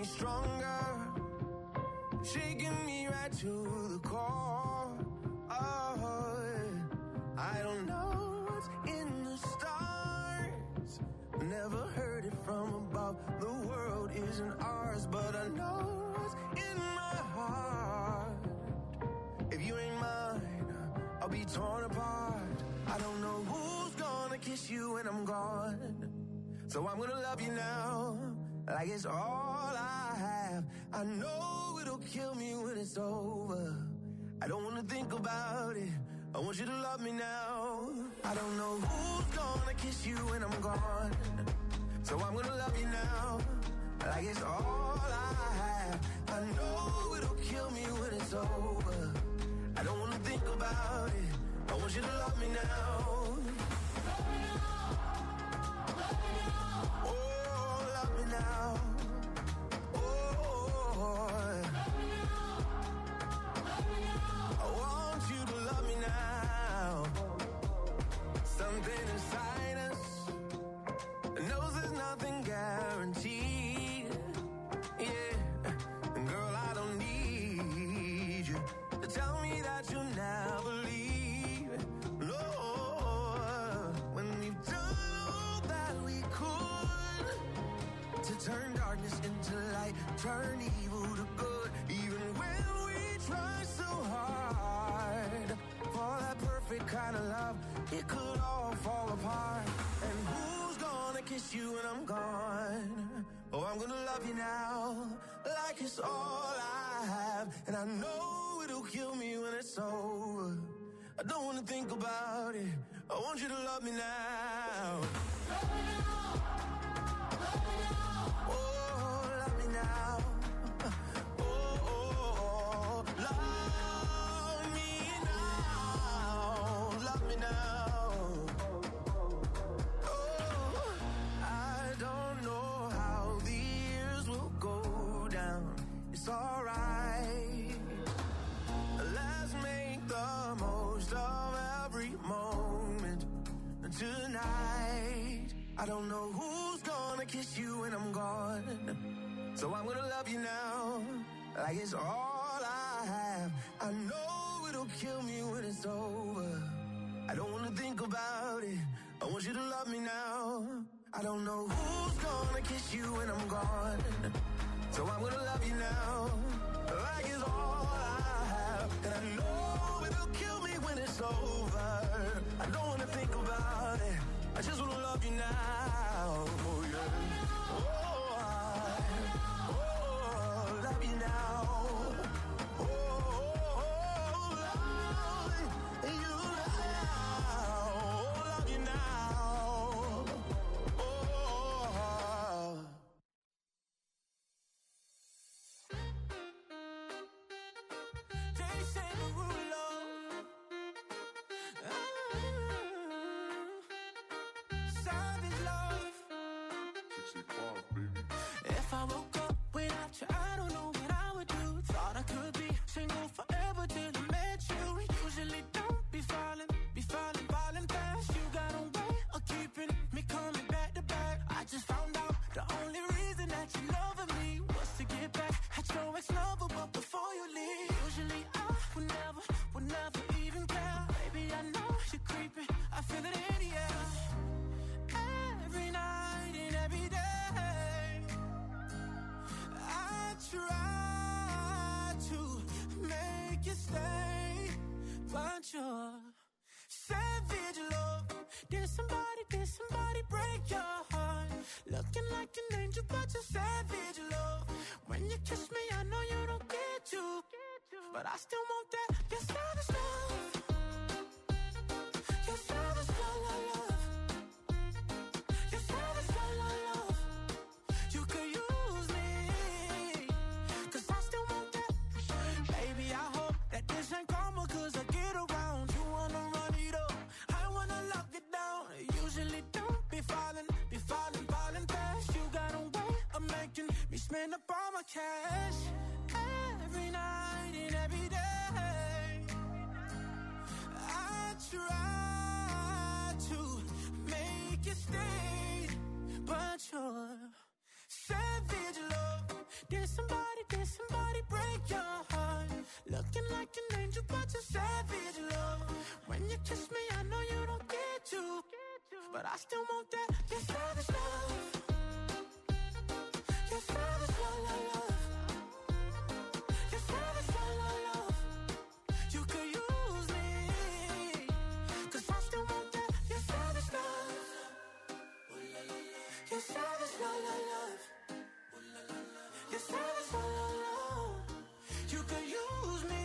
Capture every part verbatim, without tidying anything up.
me stronger, shaking me right to the core. Oh, I don't know what's in the stars, never heard it from above. The world isn't ours, but I know what's in my heart. If you ain't mine, I'll be torn apart. I don't know who's gonna kiss you when I'm gone, so I'm gonna love you now, like it's all I have. I know it'll kill me when it's over. I don't wanna think about it, I want you to love me now. I don't know who's gonna kiss you when I'm gone, so I'm gonna love you now, like it's all I have. I know it'll kill me when it's over. I don't wanna think about it, I want you to love me now. Love me now, love me now. Oh, love me now. Oh, love me now, love me now. I want you to love me now. Something inside us knows there's nothing guaranteed. Yeah, and girl, I don't need you to tell me that you'll never leave. No, when we've done all that we could to turn darkness into light, turn evil to good, even when we try so hard for that perfect kind of love, it could all fall apart. And who's gonna kiss you when I'm gone? Oh, I'm gonna love you now, like it's all I have. And I know it'll kill me when it's over. I don't wanna think about it, I want you to love me now. Love me now, love me now. Oh, love me now. Oh, oh, oh, love me now, love me now. Oh, I don't know how the years will go down, it's alright. Let's make the most of every moment tonight. I don't know who's gonna kiss you when I'm gone, so I'm gonna love you now, like it's all I have. I know it'll kill me when it's over. I don't wanna think about it, I want you to love me now. I don't know who's gonna kiss you when I'm gone, so I'm gonna love you now, like it's all I have. And I know it'll kill me when it's over. I don't wanna think about it, I just wanna love you now. Oh yeah. Oh, I, oh, love you now. Oh, oh, oh, love you now. Oh, love you now. Oh. Jason Derulo. Savage love. If I woke up without you, I don't know what I would do. Thought I could be single forever till I met you. Usually don't be falling, be falling, falling fast. You got a way of keeping me coming back to back. I just found out the only reason that you loving me was to get back at your ex-lover, but before you leave, usually I would never, would never even care. Baby, I know you're creeping, I feel it in the air. Every night and every day, I try to make you stay, but you're savage love. Did somebody, did somebody break your heart? Looking like an angel, but you're savage love. When you kiss me, I know you don't get to, but I still want that. You're savage love. You're savage love, love, love. You're savage love, love, love. You could use me, 'cause I still want that. Baby, I hope that this ain't karma, 'cause I get around. You wanna run it up, I wanna lock it down. Usually don't be falling, be falling, falling fast. You got a way of making me spend up all my cash. Every night and every day, I try to make you stay, but you're savage love. Did somebody, did somebody break your heart? Looking like an angel, but you're savage, love. When you kiss me, I know you don't get to, but I still want that. Your savage love. Your savage love, love, love. Your savage love, love, love. You could use me, 'cause I still want that. Your savage love. Your savage love, love, love. Your savage love, love, love. You could use me,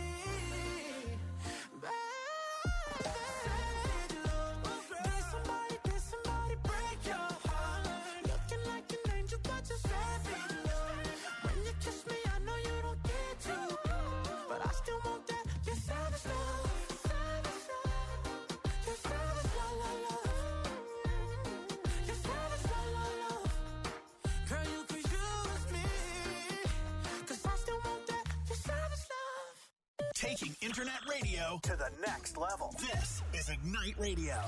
baby. Savage love. Did somebody, did somebody break your heart? Looking like an angel, but you're savage love. When you kiss me, I know you don't get to, but I still want that. Your savage love. Savage love. Your savage love, love, love. Your savage love, love, love. Girl, you could use me, 'cause I still want that. Your savage love. Taking internet radio to the next level. This is Ignite Radio.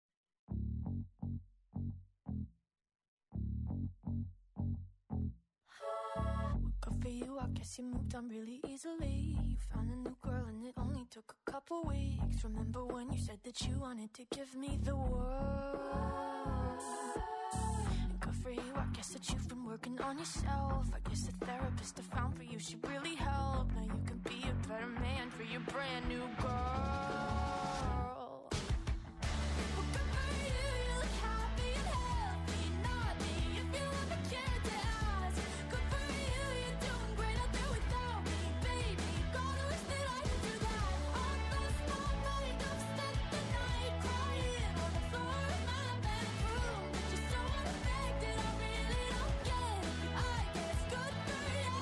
Good for you, I guess you moved on really easily. You found a new girl and it only took a couple weeks. Remember when you said that you wanted to give me the world? And good for you, I guess that you've been working on yourself. I guess the therapist I found for you should really help. Now you can be a better man for your brand new girl. Well, good for you, you look happy and healthy. Not me, if you ever cared to ask. Good for you, you're doing great out there without me, baby. Gotta wish that I could do that. I lost my mind, I've spent the night crying on the floor of my bedroom. But you're so unaffected, I really don't get it. I guess good for you.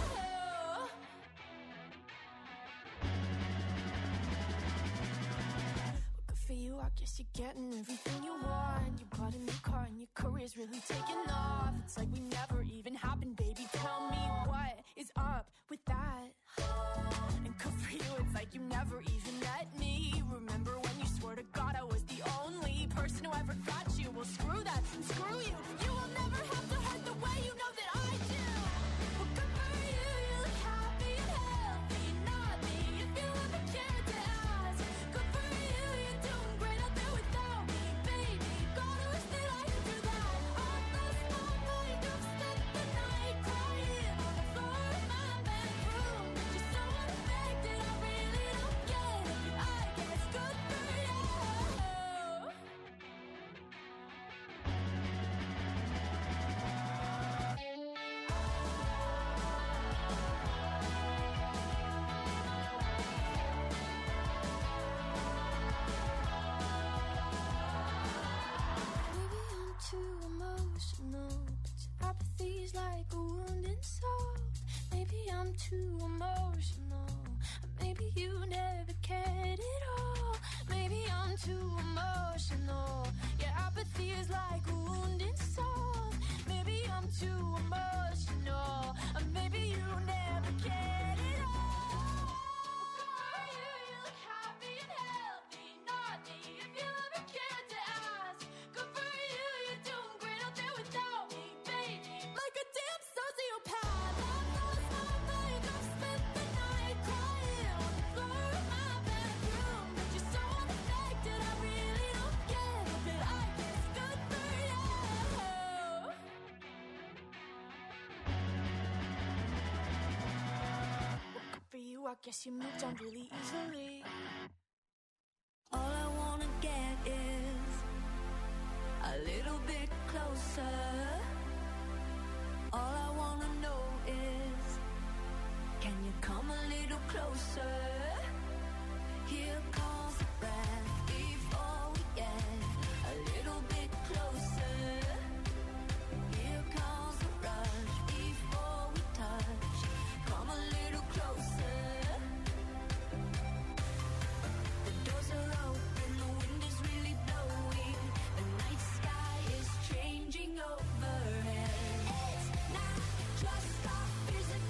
Good for you, I guess you're getting everything you want. You bought a new car and your career's really taking off. It's like we never even happened, baby. Tell me what is up with that? And good for you, it's like you never even met me. Remember when you swore to God I was the only person who ever got you? Well, screw that and screw you. You will never have to hurt the way you know that I do. Well, good for you, you look happy and healthy. Not me, if you ever cared to ask. Good for you, you're doing great out there without me, baby. Gotta wish that I could do that. I lost my mind, I've spent the night crying on the floor of my bedroom. But you're so unaffected, I really don't get it. I guess good for you. Maybe I'm too emotional, but your apathy's like a wounded soul. Maybe I'm too emotional, maybe you never cared at all. Maybe I'm too emotional, your apathy is like a wounded soul. Maybe I'm too emotional, or maybe you never cared at all. Good for you, you look happy and healthy. Not me, if you ever cared to ask. Good for you, you're doing great out there without me, baby. Like a damn sociopath. I've lost my mind, I've spent the night crying on the floor of my bedroom. But you're so unaffected, I really don't get it. But I guess good for you. Good for you, I guess you moved on really easily. All I wanna get is a little bit closer. All I wanna know is, can you come a little closer? Here comes the breath before we get a little bit closer. Here comes the rush before we touch. Come a little closer. The doors are open, the wind is really blowing. The night sky is changing overhead. It's not just our fears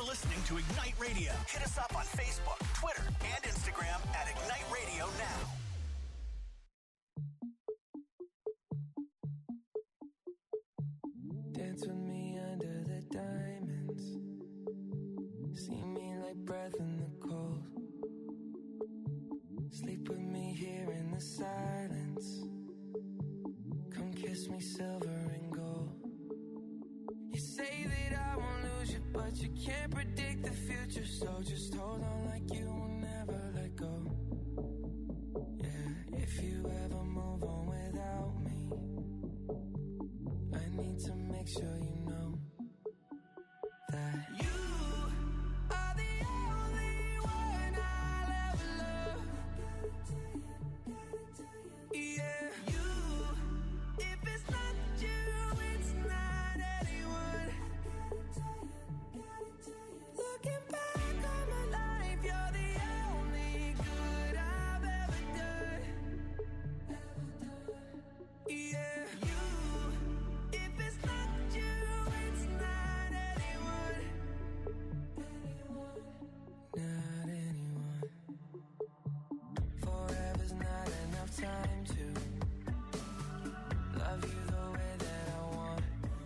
You're listening to Ignite Radio. Hit us up on Facebook, Twitter, and Instagram at Ignite Radio Now. Dance with me under the diamonds. See me like breath in the cold. Sleep with me here in the silence. Come kiss me silver and gold. You say that I won't lose you, but you can't predict the future. So just hold on like you will never let go. Yeah, if you ever move on without me, I need to make sure you know that you are the only one I'll ever love. Yeah, you, if it's not you, it's not anyone. Looking back on my life, you're the only good I've ever done. Yeah, you, if it's not you, it's not anyone. Not anyone. Forever's not enough time to love you the way that I want.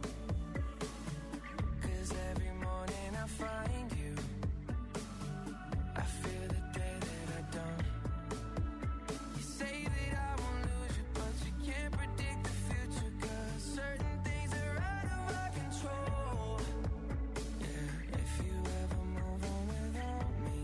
'Cause every morning I find you, I feel the day that I don't. You say that I won't lose you, but you can't predict the future. 'Cause certain things are out of our control. Yeah, if you ever move on without me,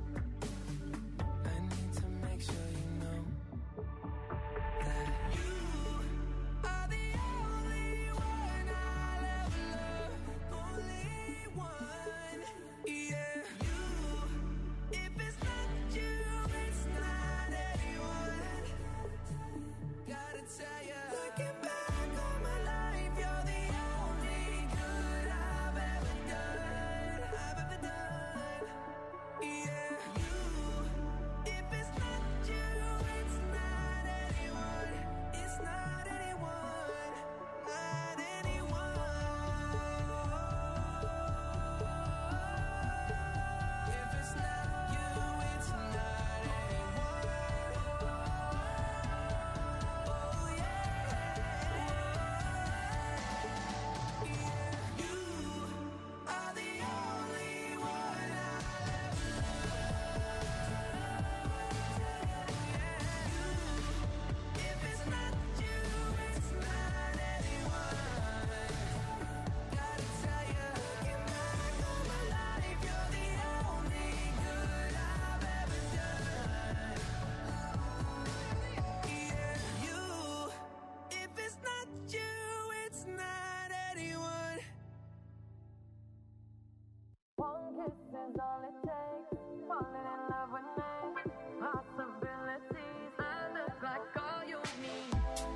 I need to make sure you know that you are the only one I'll ever love. Only one. Yeah, you, if it's not you, it's not anyone. Gotta tell ya, looking back on my life, you're the only good I've ever done. I've ever done. Yeah, you, if it's not you, it's not anyone. It's not anyone. Not anyone. If it's not you, it's not anyone. Oh yeah. Yeah, you are the only one I'll ever love. Yeah, if it's not you, it's not anyone. Gotta tell ya, looking back on my life, you're the only good I've ever done. Yeah, you, if it's not you, it's not anyone. One kiss is all it takes. Falling in love with me. Possibilities. I look like all you need.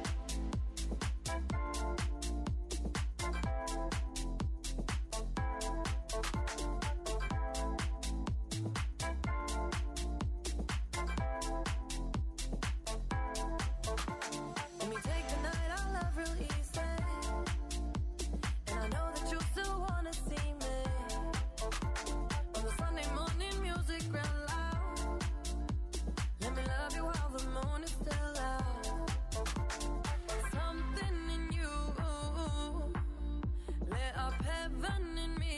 Let me take the night, I love real easy. And I know that you still wanna see me. On the Sunday morning, music real loud. Let me love you while the moon is still out. Something in you lit up heaven in me.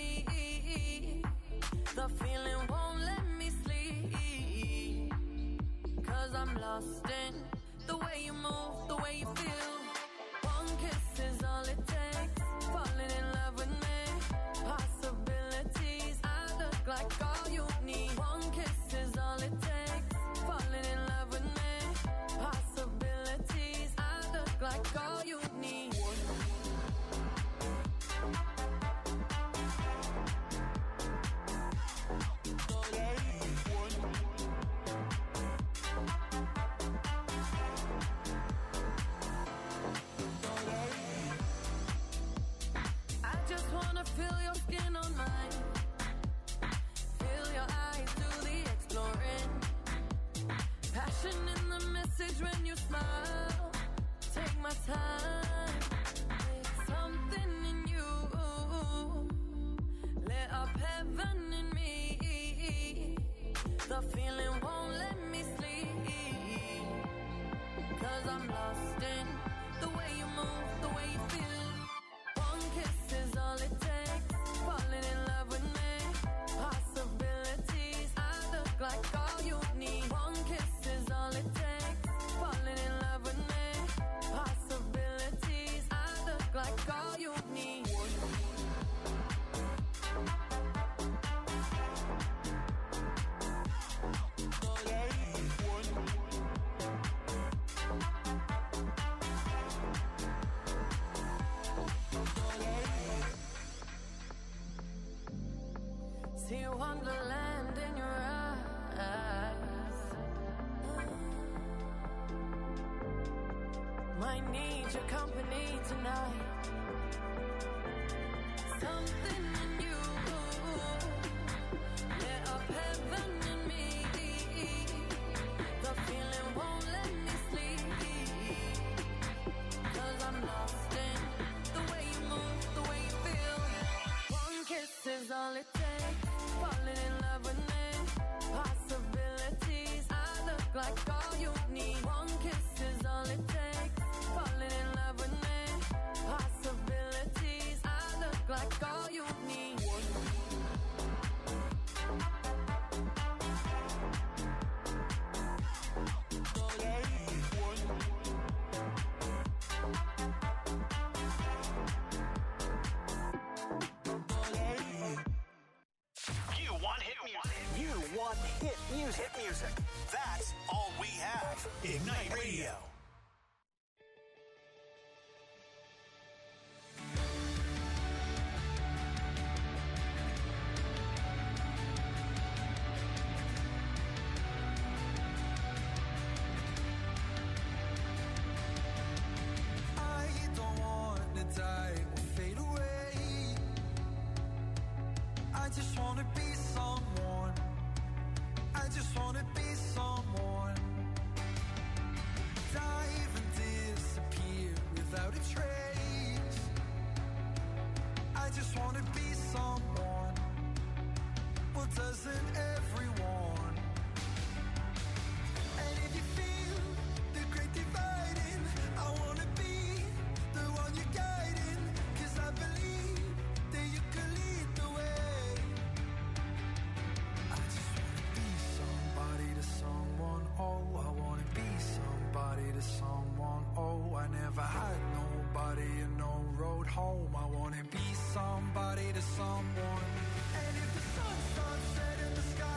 The feeling won't let me sleep. 'Cause I'm lost in the way you move, the way you feel. One kiss is all it takes. Falling in love with me. Possibilities. I look like all you need. One kiss is all it takes. Falling in love with me. Possibilities. I look like all you need. I just wanna feel your skin on mine. Feel your eyes do the exploring. Passion in the message when you smile. Take my time. Something in you lit up heaven like all you need. One kiss is all it takes. Falling in love with me. Possibilities. I look like all you need. See wonderland in your eyes. Might need your company tonight. Something in you lit up heaven in me. The feeling won't let me sleep, 'cause I'm lost in the way you move, the way you feel. One kiss is all it takes. Falling in love with me. Possibilities. I look like all you need. One kiss is all it takes. Falling in love with me. Possibilities. I look like all you need. Hit music. Hit music. That's all we have. Ignite Radio. I don't want to die or fade away. I just want to be someone. I just wanna be someone. Dive and disappear without a trace. I just wanna be someone. Well, doesn't everyone? And if you feel the great dividing, I wanna be the one you're guiding. 'Cause I believe that you can lead the way. I just somebody to someone, oh, I wanna be somebody to someone, oh, I never had nobody and no road home, I wanna be somebody to someone. And if the sun starts setting the sky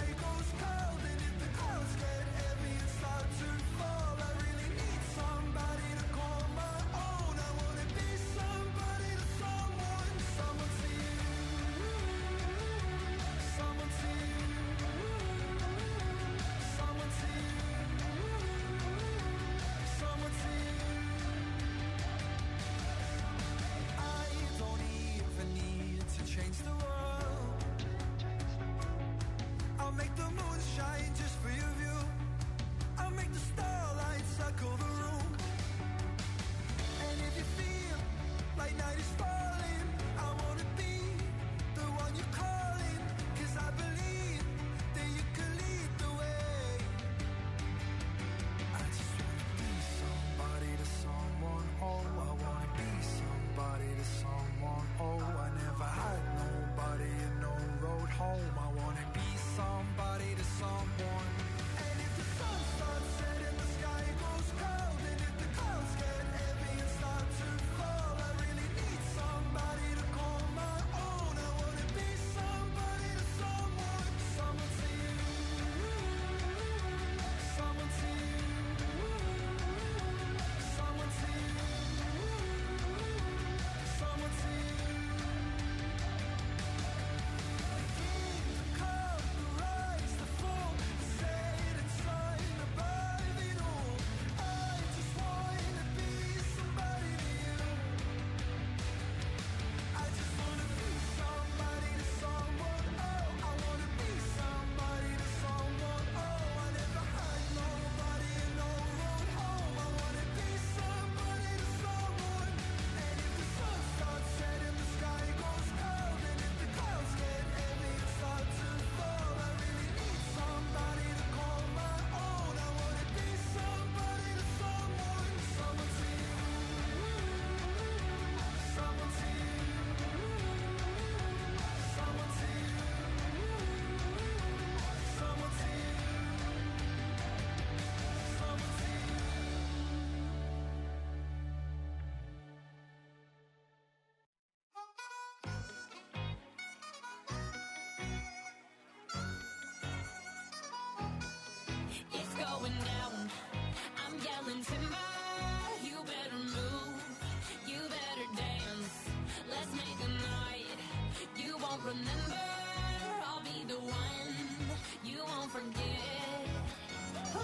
yelling timber, you better move, you better dance. Let's make a night you won't remember. I'll be the one you won't forget. Ooh,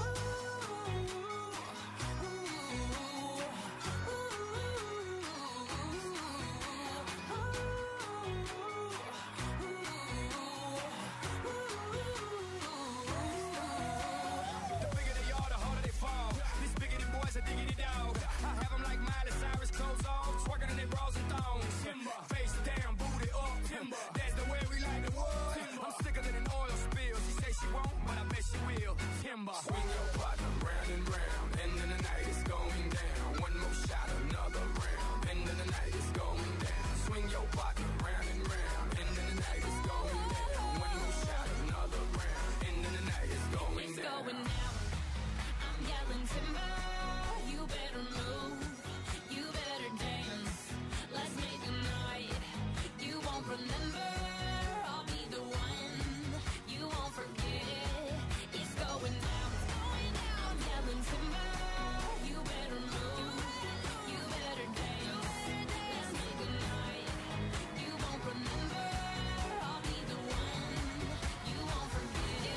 ooh, ooh, The bigger they are, the harder they fall. These biggity boys are diggity dog. I have them like Miley Cyrus, clothes off, twerking in their bras and thongs. Timber. Face down, booty up. Timber. That's the way we like the wood. Timber. I'm sicker than an oil spill. She say she won't, but I bet she will. Timber. Swing your partner round and round, and then the night is going down. One more shot, another round, and then the night is going down. Swing your partner round and round, and then the night is going down. One more shot, another round, and then the night is going it's down. going down. I'm yelling timber, you better move, you better dance. Let's make a night you won't remember. I'll be the one you won't forget. It's going down, it's going down. I'm yelling timber, you better move, you better dance. Let's make a night you won't remember. I'll be the one you won't forget.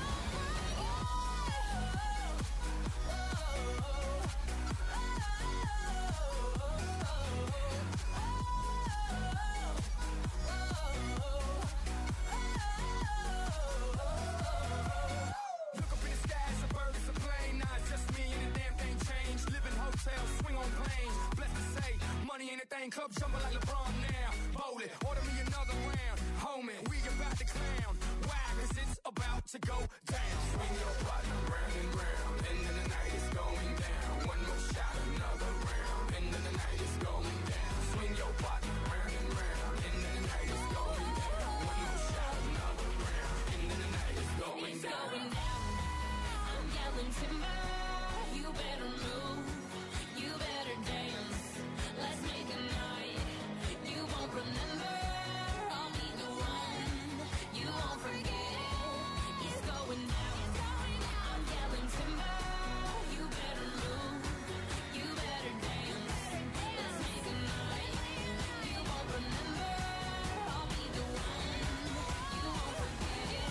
Look up in the sky, it's a bird, it's a plane. Nah, it's just me and the damn thing changed. Live in hotels, swing on planes. Blessed to say, money ain't a thing. Club jumping like LeBron now. Bowl it, order me another round. Homie, we about to clown. Why? Cause it's about to go down. Swing your partner round and round, and then the night is going down. One more shot, another round, and then the night is going down. Swing your partner round and round, and then the night is going down. One more shot, another round, and then the night is going It's down. going down. I'm yelling timber, you better move, you better dance. Let's make a night you won't remember. I'll be the one you won't forget. It's going down, it's going down. I'm yelling timber, you better move, you better dance. Let's make a night you won't remember. I'll be the one you won't forget.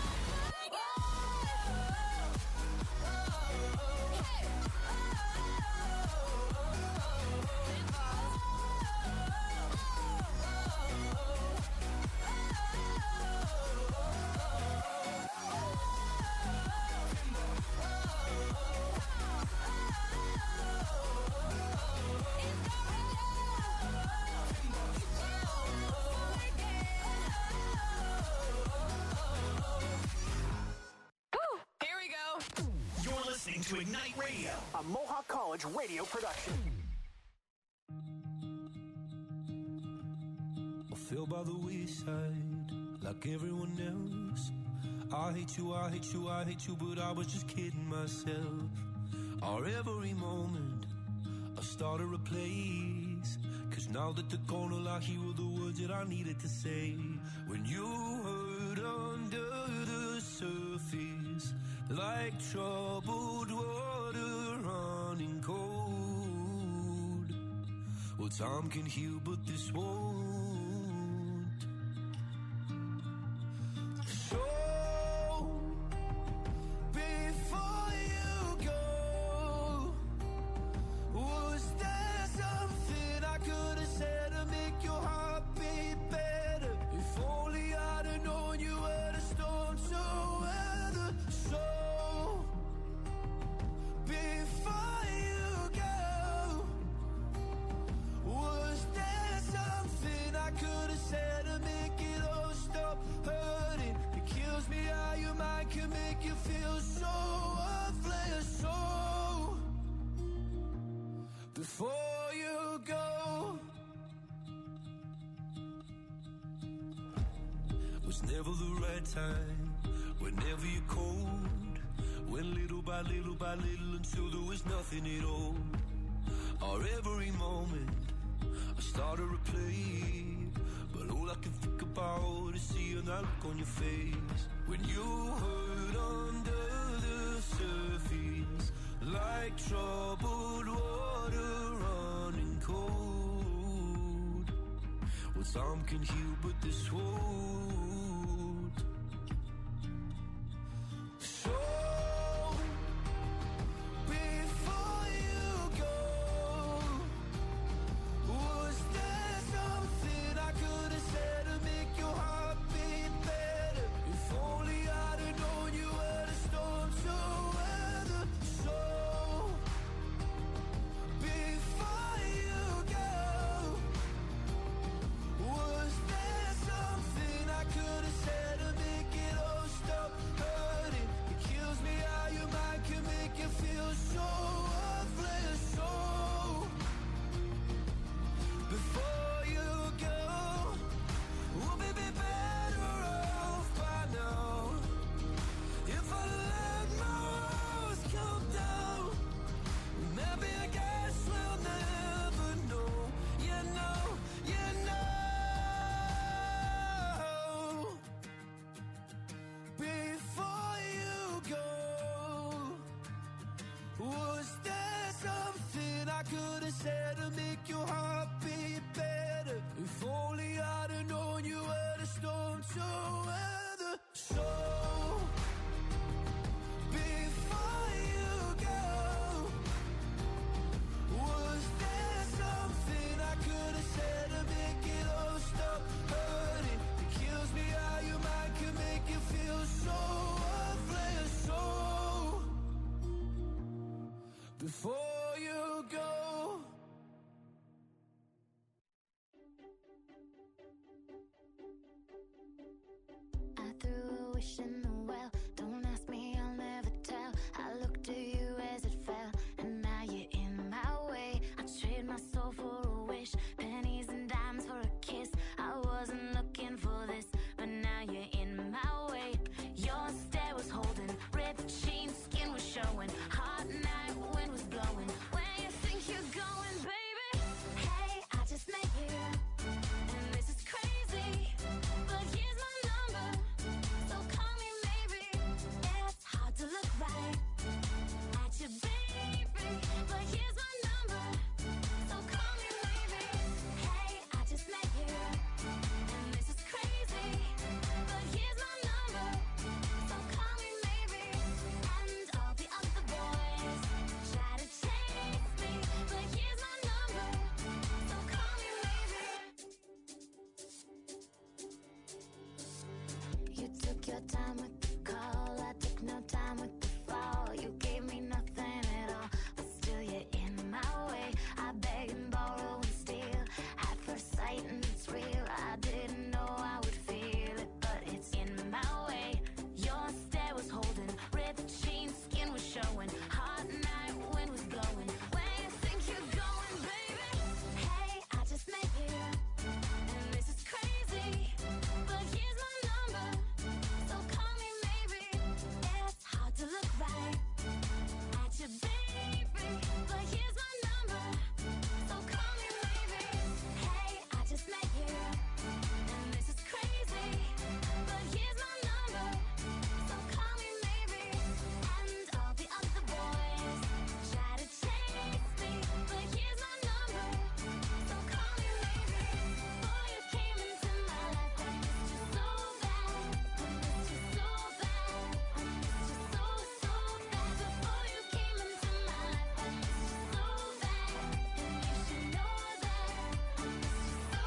Here we go. You're listening to Ignite Radio, a Mohawk College radio production. I fell by the wayside like everyone else. I hate you, I hate you, I hate you, but I was just kidding myself. Our every moment I started a place, cause now that they're gone, all I hear were the words that I needed to say. When you hurt under the surface, like troubled water running cold. Well, time can heal, but this won't. So, before you go, was there something I could have said to make your heart beat better? If only I'd have known you were the storm to weather. So, before you go, was there something I could have said to make it all stop hurting? It kills me how your mind can make you feel so worthless. So, before you go, was never the right time, whenever you're cold, went little by little by little until there was nothing at all. Our every moment I started to play, but all I can think about is seeing that look on your face. When you hurt under the surface, like troubled water running cold. Well, some can heal, but this won't. So before you go, was there something I could have said to make your heart beat better? If only I'd have known you were the storm to weather. So before you go, was there something I could have said to make it all stop hurting? It kills me how your mind can make you feel so worthless. So before you go, we'll be be better off by now. If I let my walls come down, maybe I guess we'll never know. You know, you know. Before you go, was there something I could have said to make your heart beat better? If only I'd have known you were the storm to weather. So before you go, was there something I could have said to make it all stop hurting? It kills me how your mind can make you feel so worthless. So before you go. I threw a wish in the well. Don't ask me, I'll never tell. I looked at you as it fell, and now you're in my way. I trade my soul for a wish, pennies and dimes for a kiss. I wasn't looking for this, but now you're in my way. Your stare was holding, ripped jeans, skin was showing. Hot night, wind was blowing. Where you think you're going, baby? Hey, I just met you, and this is crazy, but here's my number, so call me maybe. It's hard to look right at you, baby, but here's my number, so call me maybe. Hey, I just met you, and this is crazy, but here's my number, so call me maybe. And all the other boys try to chase me, but here's my number, so call me maybe. You took your time with the call, I took no time with the fall. You gave me nothing at all, but still you're in my way. I beg and borrow and steal at first sight, and it's real. I didn't know I would feel it, but it's in my way. Your stare was holding, ripped jeans, skin was showing. Hot night, wind was blowing. Where you think you're going, baby? Hey, I just met you, and this is crazy, but here's my number, so call me maybe. It's hard to look right at you, baby, but here's my number, so call me maybe. Hey, I just met you, and this is crazy, but here's my number, so call me maybe. And all the other boys try to chase me, but here's my number, so call me maybe. Boy, you came into my life, I missed you so bad, I missed you so bad, I missed you so, so bad. Before you came into my life, I missed you so bad, and you should know that I missed you so,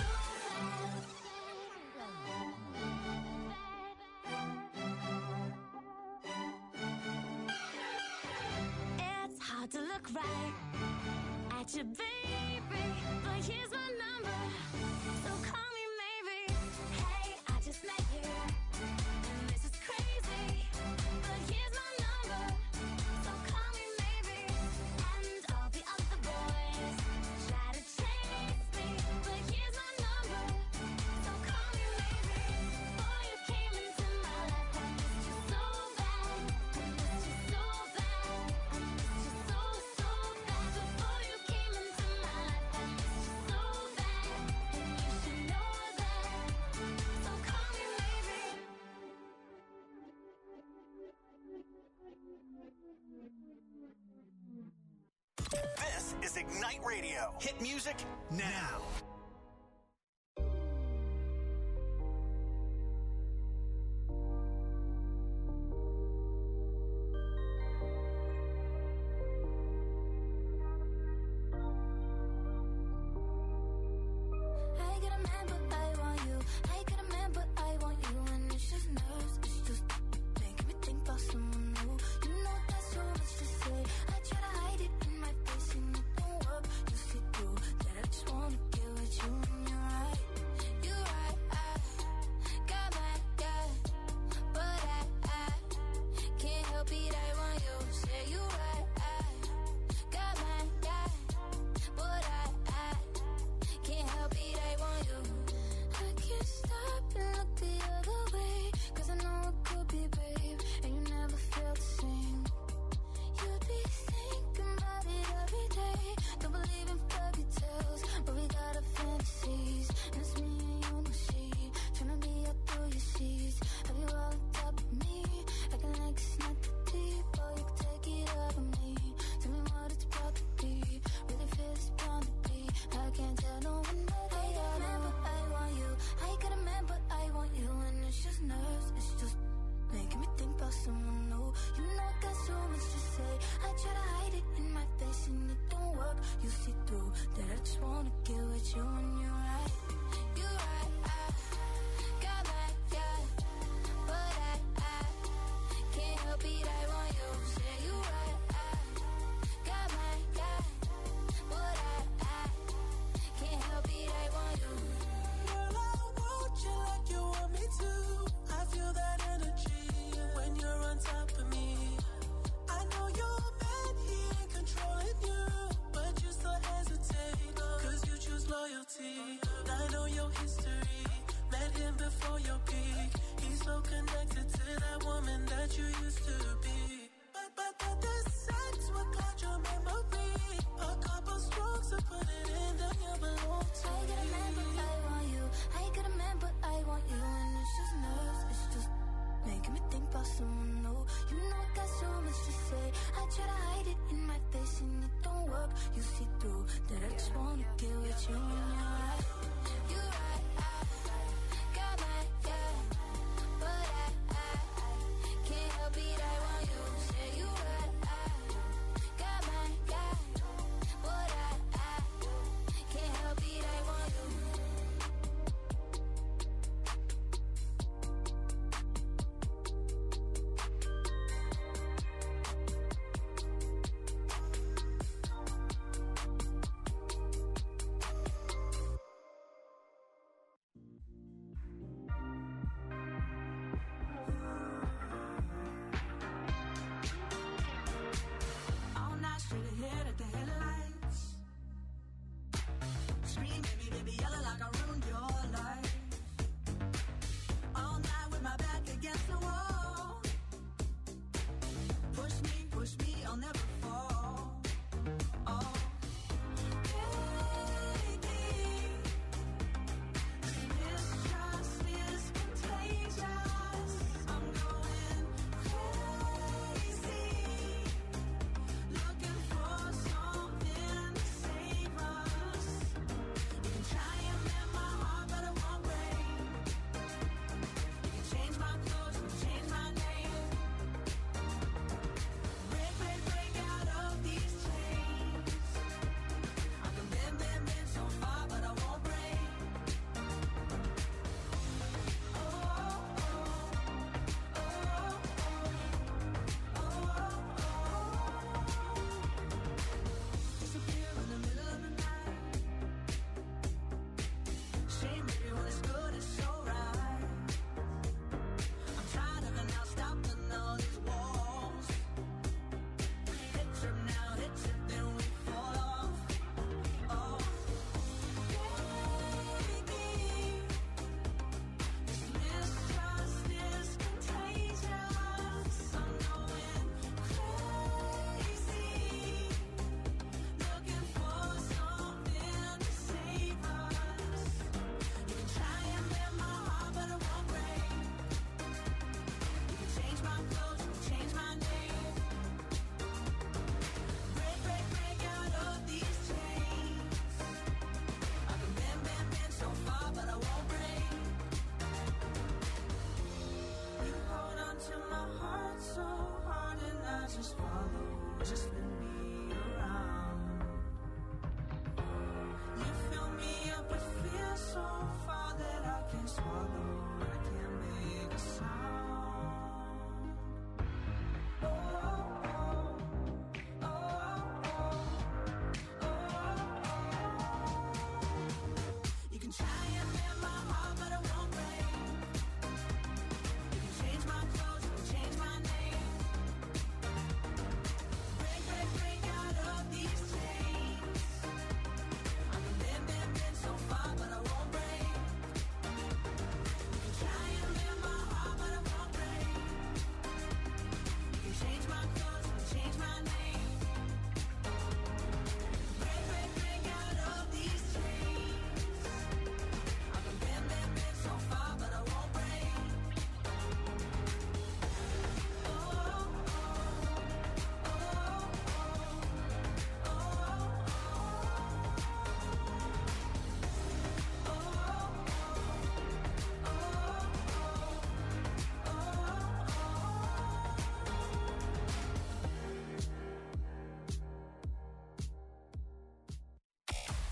It's hard to look right at you, baby, but here's my number, so call me maybe. Hey, I just met you, and this is crazy, but here's my number, so call me maybe. And all the other boys try to chase me, but here's my number, so call me maybe. Boy, you came into my life, I missed you so bad, I missed you so bad, I missed you so, so bad. Before you came into my life, I missed you so bad, and you should know is Ignite Radio. Hit music now. I get a man, but I want you. I get a man, but I want you. And it's just nerves, it's just making me think about someone new. You know that's so much to say. I try to hide it in my face and it don't work. You see through that I just wanna get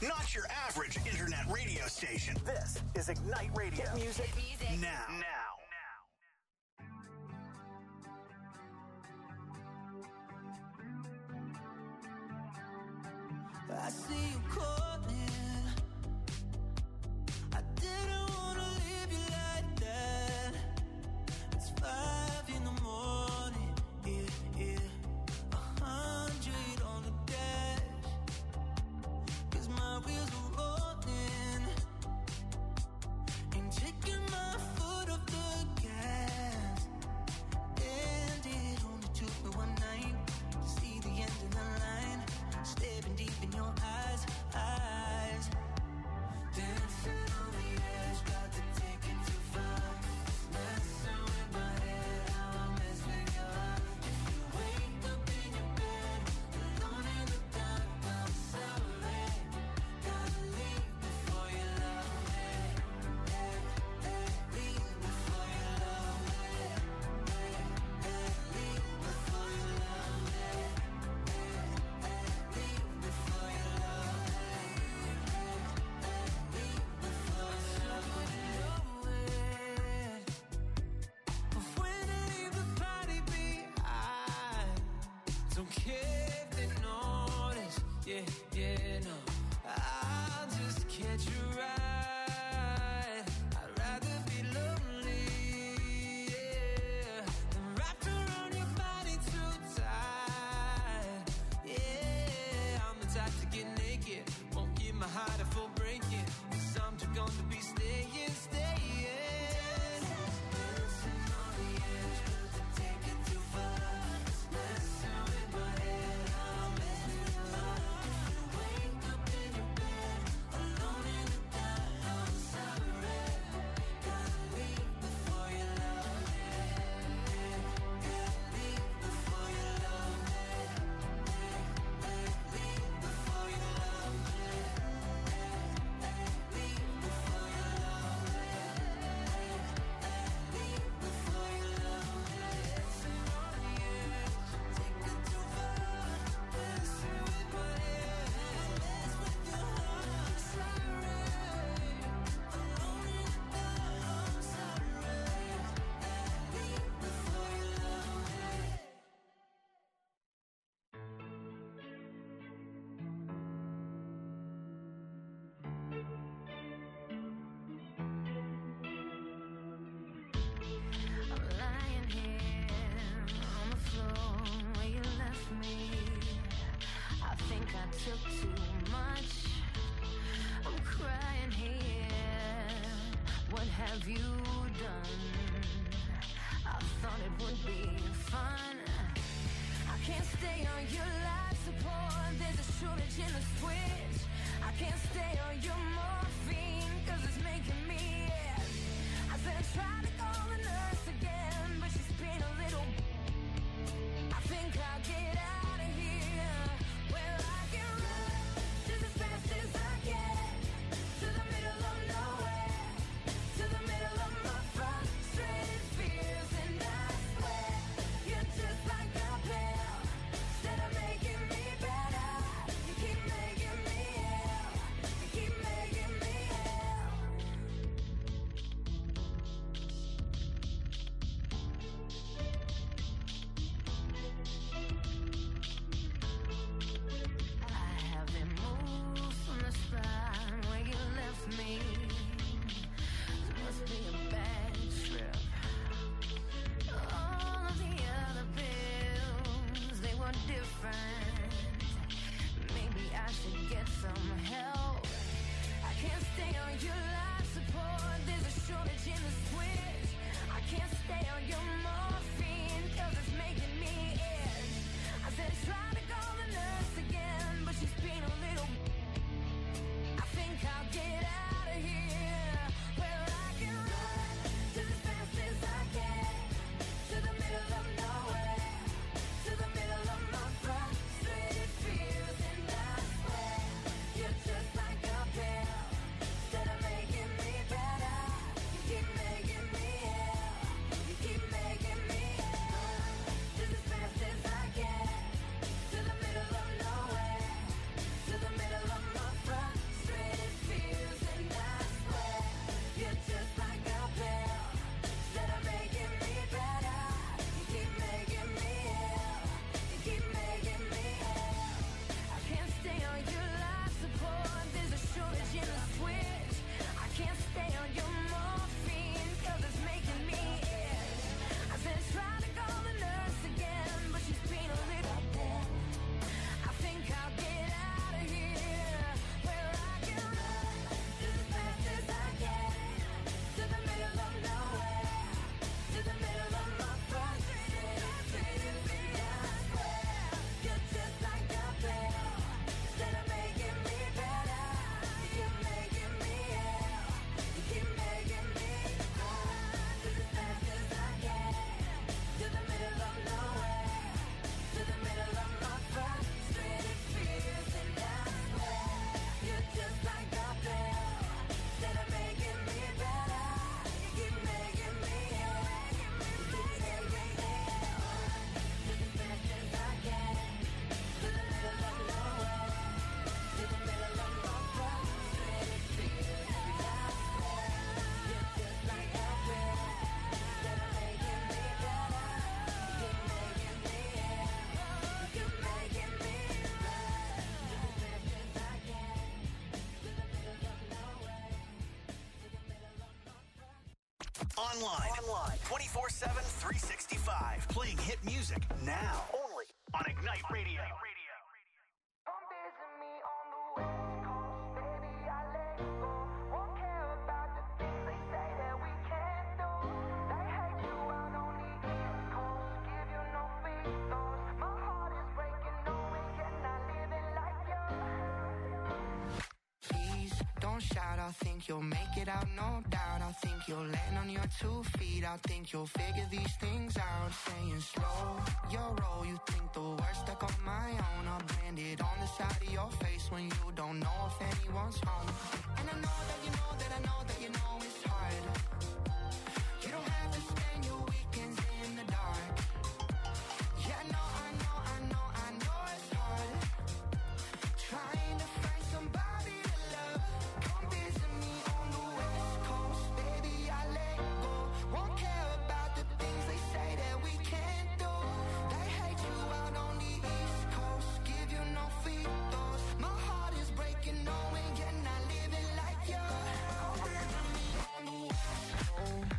Not your average internet radio station. This is Ignite Radio. Hit music, Hit music. now. Now. I see you calling. I didn't wanna leave you like that. It's five in the morning, yeah, yeah. A hundred on the dash, 'cause my wheels are rolling. Ain't taking my foot off the gas. And it only took me one night to see the end of the line. Staring deep in your eyes, eyes. Dancing on the edge, got to take it too far. Messing with my head, how I mess with your heart. If you wake up in your bed, alone in the dark, I'm sorry. Gotta leave before you love me. Hey, hey, leave before you love me. Hey, hey, leave before you love me. Don't care if they notice, yeah, yeah, no. I'll just catch you right. I'd rather be lonely, yeah, than wrapped around your body too tight. Yeah, I'm the type to get naked, won't give my heart a full breaking. 'Cause I'm too gone to be staying, staying. Dancing on the edge, got to take it too far. Messing with my head, I'm messing with your heart. If you wake up in your bed, alone in the dark, I'm sorry. Gotta leave before you love me. Yeah, leave before you love me. Yeah, leave before you love me. Yeah, leave before you love me. Leave before you love me. Dancing on the edge, take it too far. Messing with my head, mess with your heart. Sorry, alone in the dark, I'm sorry. Leave before you love me. I'm lying here on the floor where you left me. I think I took too much. I'm crying here. What have you done? I thought it would be fun. I can't stay on your life support. There's a shortage in the switch. I can't stay on your morphine 'cause it's making me ill. I said I tried to call the nurse again, but she's been a little. I think I'll get out of here. Well, I can run just as fast as I can to the middle of nowhere, to the middle of my frustrated fears, and I swear you're just like a pill. Instead of making me better, you keep making me ill. You keep making me ill. Online. Online. twenty-four seven, three sixty-five. Playing hit music now. Only on Ignite Radio. Shout, I think you'll make it out, no doubt. I think you'll land on your two feet. I think you'll figure these things out. Saying slow, your roll. You think the worst stuck on my own. I'll brand it on the side of your face when you don't know if anyone's home. And I know that you know that I know that you know it's hard. You don't have to spend your weekends in the dark. Yeah, no, I know, I know, I know it's hard. Trying to find somebody to love. Come visit me on the West Coast, baby, I let go. Won't care about the things they say that we can't do. They hate you out on the East Coast, give you no free throws. My heart is breaking, knowing you're not living like you. Come visit me on the West Coast.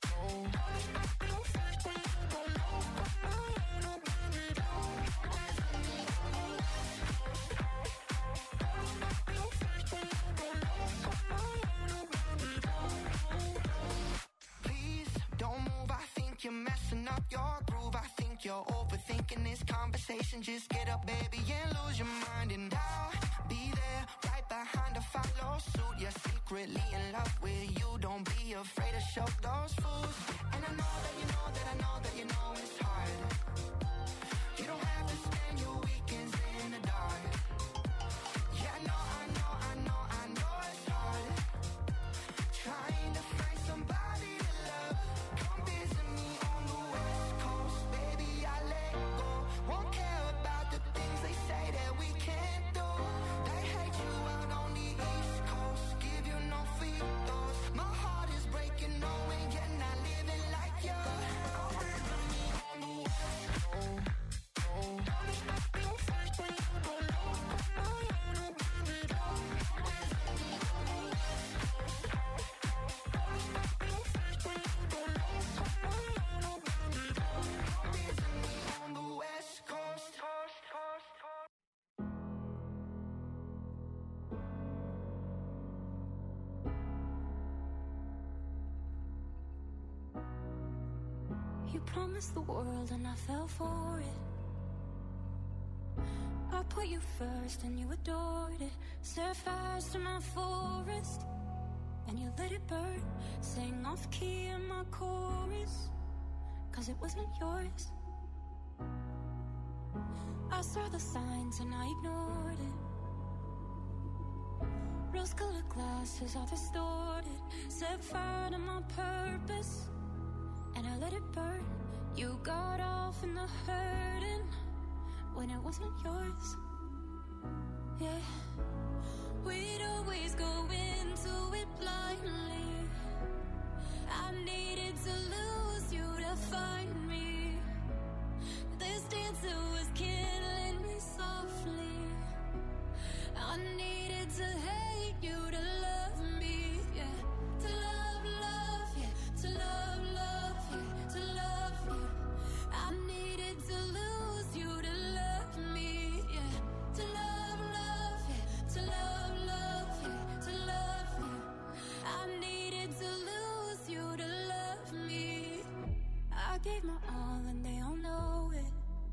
You're messing up your groove. I think you're overthinking this conversation. Just get up, baby, and lose your mind. And I'll be there right behind to follow suit. You're secretly in love with you. Don't be afraid to show those fools. And I know that you know that I know that you know it's hard. You don't have to spend your weekends in the dark. Yeah, I know, I know, I know, I know it's hard. Trying to find somebody to love. Come visit me on the West Coast, baby, I let go. Won't care about the things they say that we can't do. They hate you out on the East Coast, give you no free throws. My heart is breaking, knowing you're not living like you. Come visit me on the West Coast. You promised the world and I fell for it. I put you first and you adored it. Set fires to my forest and you let it burn. Sang off key in my chorus, cause it wasn't yours. I saw the signs and I ignored it. Rose-colored glasses all distorted. Set fire to my purpose and I let it burn. You got off in the hurting when it wasn't yours. Yeah, we'd always go into it blindly. I needed to lose you to find me. This dancer was killing me softly. I needed to hate you to love me. Yeah, to love, love, yeah, to love, love, yeah, to love you. I needed to lose you to love me. Yeah, to love, love, yeah, to love, love, yeah, to love you. I needed to lose you to love me. I gave my all and they all know it.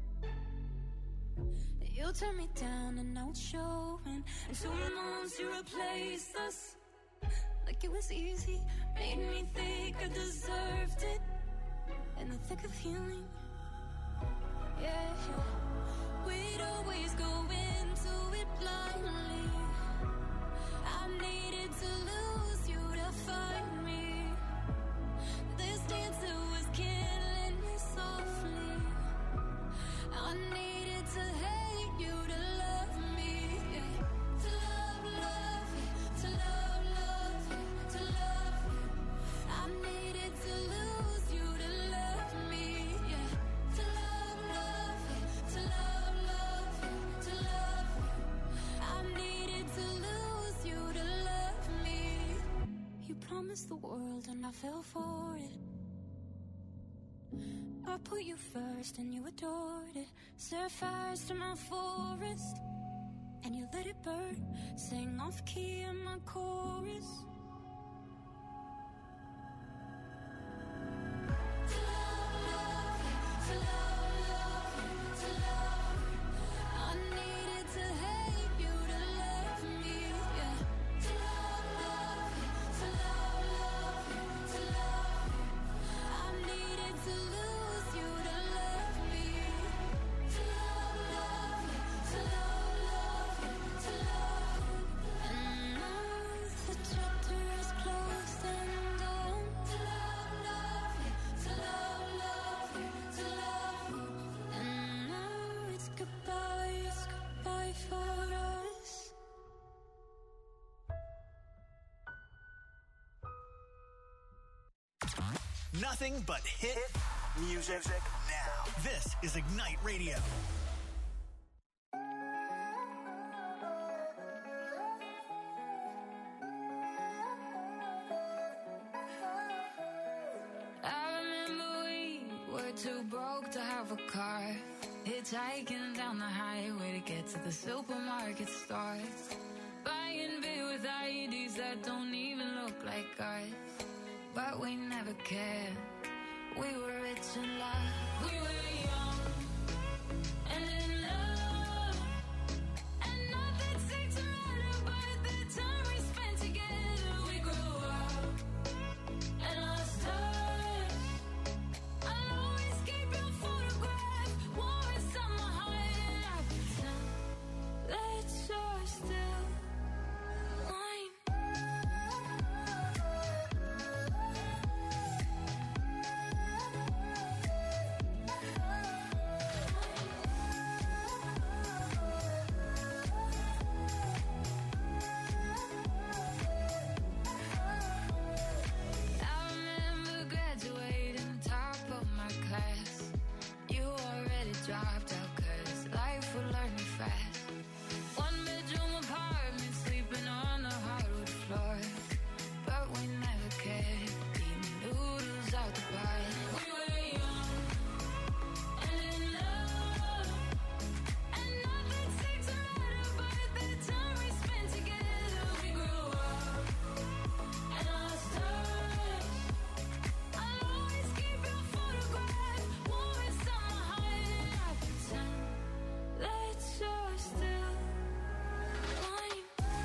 You turned me down and now it's showing. And two months you replaced us like it was easy. Made me think I deserved it in the thick of healing. Yeah, we'd always go into it blindly. I needed to lose you to find me. This dancer was killing me softly. I needed to hate you to love me. Yeah. To love, love, yeah. To love, love, yeah. To love you. I needed to lose you to love me. Yeah. To love, love, yeah. To love, love, yeah. To love you. I needed to lose you to love me. You promised the world fell for it. I put you first and you adored it. Set fires to my forest and you let it burn. Sang off key in my chorus. To love, love you, to love, love you, to love. I needed to hate you to love me, yeah. To love, love you, to love, love you, to love. I needed to lose you to love me. To love, love you, to love, love you, to love. And now the chapter is closed and done. To love, love you, to love, love you, to love. And now it's goodbye, it's goodbye for us. Nothing but hit music now. This is Ignite Radio. I remember we were too broke to have a car. Hitchhiking down the highway to get to the supermarket stores. Buying beer with I Ds that don't even look like ours. But we never cared. We were rich in love. We were young and in love. And nothing seemed to matter but the time we spent together. We grew up and lost touch. I'll always keep your photograph warm inside my heart. And I pretend that you're still mine. I remember graduating top of my class. You already dropped out 'cause life would learn you fast. One bedroom apartment, sleeping on the hardwood floor. But we never cared. Eating noodles out the bar. We were young and in love. And nothing seemed to matter but the time we spent together. We grew up and lost touch. I'll always keep your photograph warm inside my heart. And I pretend that you're still mine.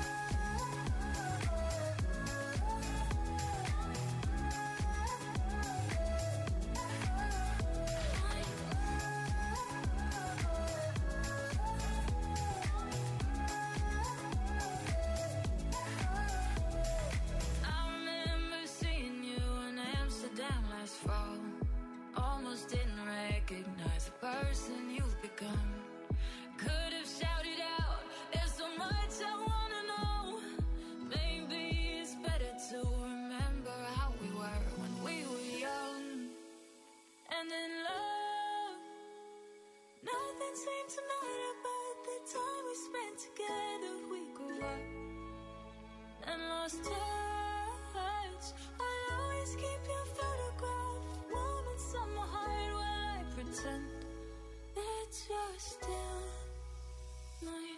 I remember seeing you in Amsterdam last fall. Almost didn't recognize the person you've become. Could have shouted out, there's so much I wanna know. Maybe it's better to remember how we were when we were young and in love. Nothing seemed to matter but the time we spent together. We grew up and lost touch. I'll always keep your photograph warm inside my heart while I pretend that you're still mine.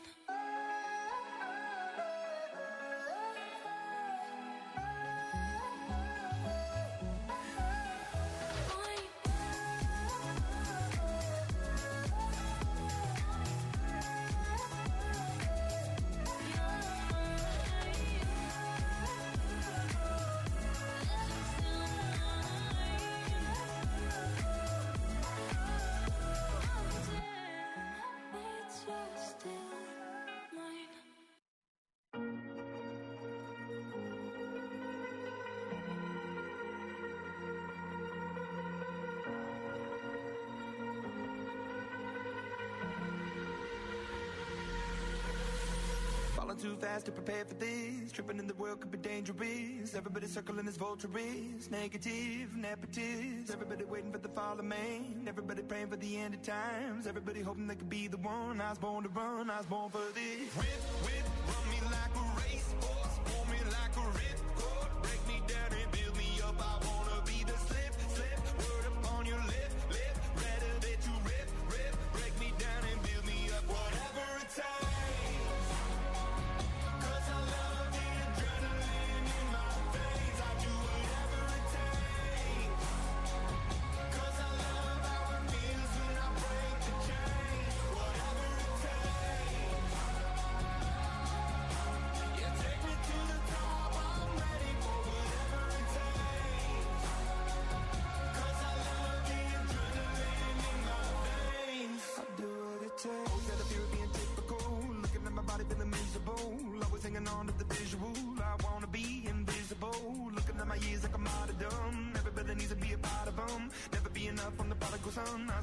Falling too fast to prepare for this. Tripping in the world could be dangerous. Everybody circling as vultures. Negative, nepotist. Everybody waiting for the fall of man. Everybody praying for the end of times. Everybody hoping they could be the one. I was born to run, I was born for this. Whip, whip, run me like a racehorse. Pull me like a ripcord. Break me down and build me up, I won't sun